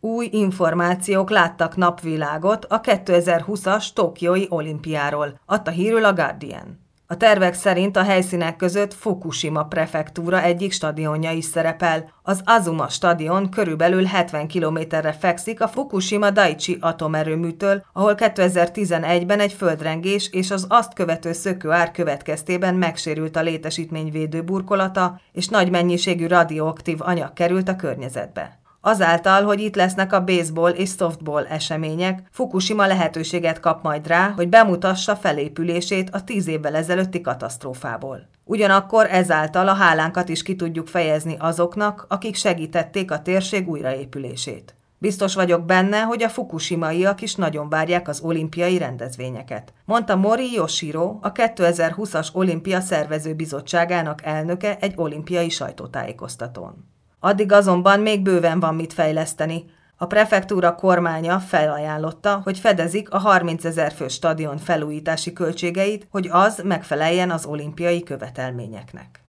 Új információk láttak napvilágot a 2020-as tokiói olimpiáról, adta hírül a Guardian. A tervek szerint a helyszínek között Fukushima prefektúra egyik stadionja is szerepel. Az Azuma stadion körülbelül 70 kilométerre fekszik a Fukushima Daiichi atomerőműtől, ahol 2011-ben egy földrengés és az azt követő szökőár következtében megsérült a létesítmény védőburkolata, és nagy mennyiségű radioaktív anyag került a környezetbe. Azáltal, hogy itt lesznek a baseball és softball események, Fukushima lehetőséget kap majd rá, hogy bemutassa felépülését a 10 évvel ezelőtti katasztrófából. Ugyanakkor ezáltal a hálánkat is ki tudjuk fejezni azoknak, akik segítették a térség újraépülését. Biztos vagyok benne, hogy a fukushimaiak is nagyon várják az olimpiai rendezvényeket, mondta Mori Yoshiro, a 2020-as olimpia szervezőbizottságának elnöke egy olimpiai sajtótájékoztatón. Addig azonban még bőven van mit fejleszteni. A prefektúra kormánya felajánlotta, hogy fedezik a 30 000 fős stadion felújítási költségeit, hogy az megfeleljen az olimpiai követelményeknek.